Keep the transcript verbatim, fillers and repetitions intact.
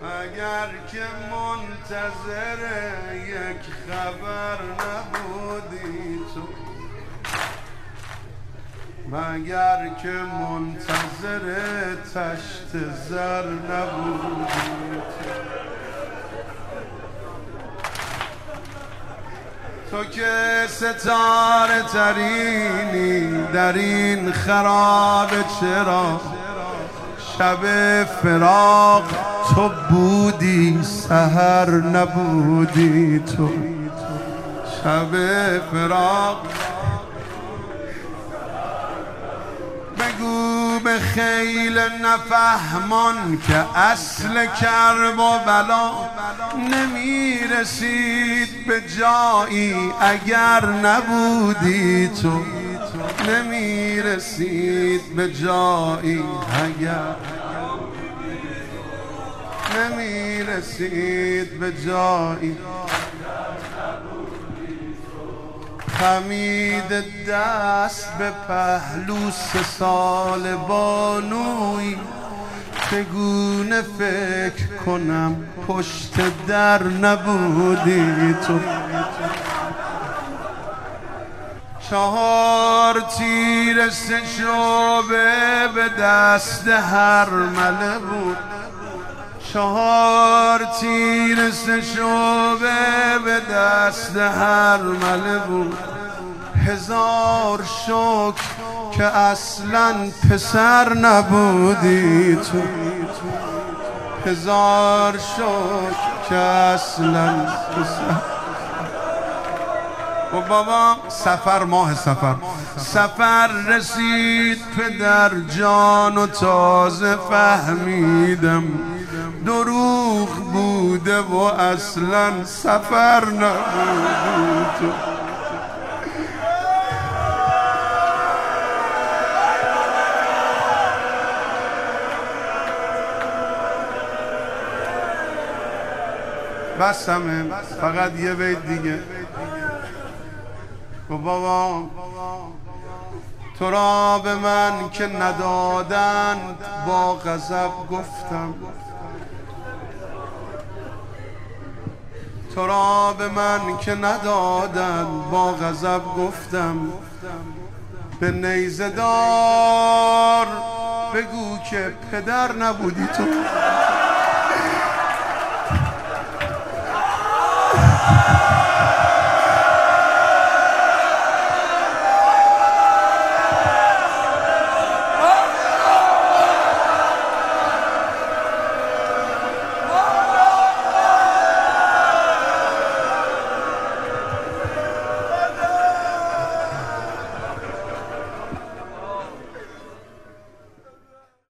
اگر که منتظر یک خبر نبودی تو، مگر که منتظر تشت زر نبودی تو، تو که ستاره ترینی در این خرابه. چرا شب فراق تو بودی سحر نبودی تو، شب فراق. بگو به خیل نفهمان که اصل کرب و بلا نمی رسید به جایی اگر نبودی تو، نمی رسید به جایی اگر نمی رسید به جایی. خمید دست به پهلو سه سال بانوی، چگونه فکر کنم پشت در نبودی تو. چهار تیر سه شعبه به دست هر مله بود، چهار تیر سه شعبه به دست هر مله بود. هزار شکر که اصلا پسر نبودی تو، هزار شکر که اصلا پسر. و بابا سفر، ماه سفر، سفر رسید پدر جان و تازه فهمیدم دروغ بوده و اصلا سفر نبود تو. بس همه، فقط یه بیت دیگه. و بابا تو را به من که ندادند با غضب گفتم، تو را به من که ندادند با غضب گفتم. به نیزه دار بگو که پدر نبودی تو.